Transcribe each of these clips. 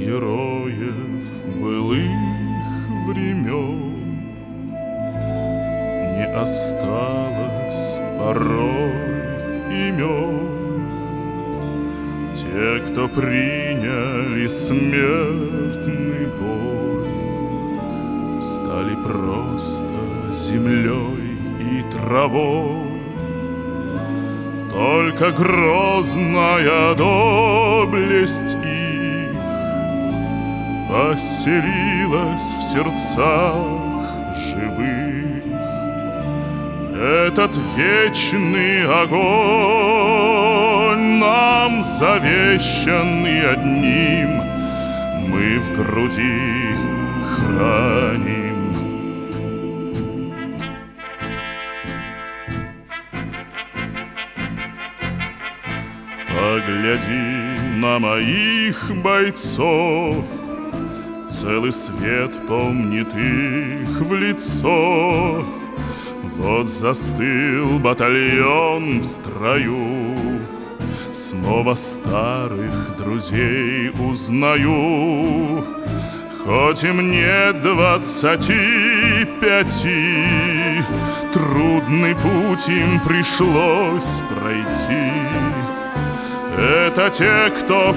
героев былых времен не осталось порой имен. Те, кто приняли смертный бой, стали просто землей и травой. Только грозная доблесть их поселилась в сердцах живых. Этот вечный огонь нам завещанный одним, мы в груди храним. Погляди на моих бойцов, целый свет помнит их в лицо. Вот застыл батальон в строю, снова старых друзей узнаю. Хоть и мне 25, трудный путь им пришлось пройти. Это те, кто в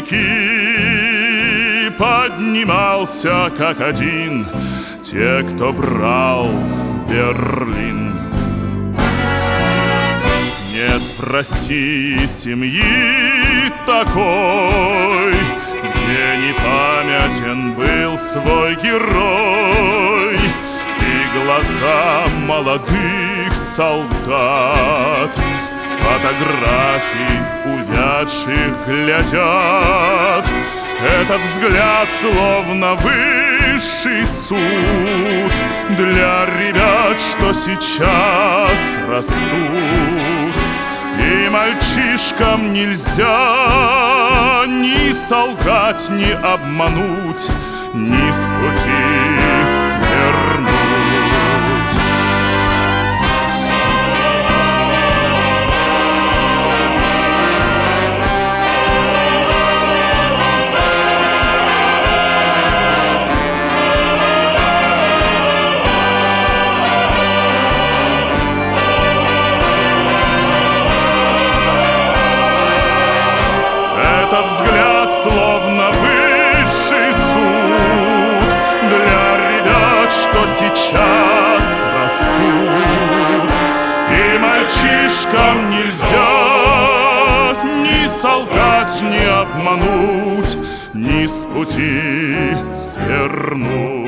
штыки поднимался как один, те, кто брал Берлин. Нет в России семьи такой, где не памятен был свой герой, и глаза молодых солдат с фотографий увядших глядят. Этот взгляд словно высший суд для ребят, что сейчас растут. И мальчишкам нельзя ни солгать, ни обмануть, ни с пути свернуть. Этот взгляд словно высший суд для ребят, что сейчас растут. И мальчишкам нельзя ни солгать, ни обмануть, ни с пути свернуть.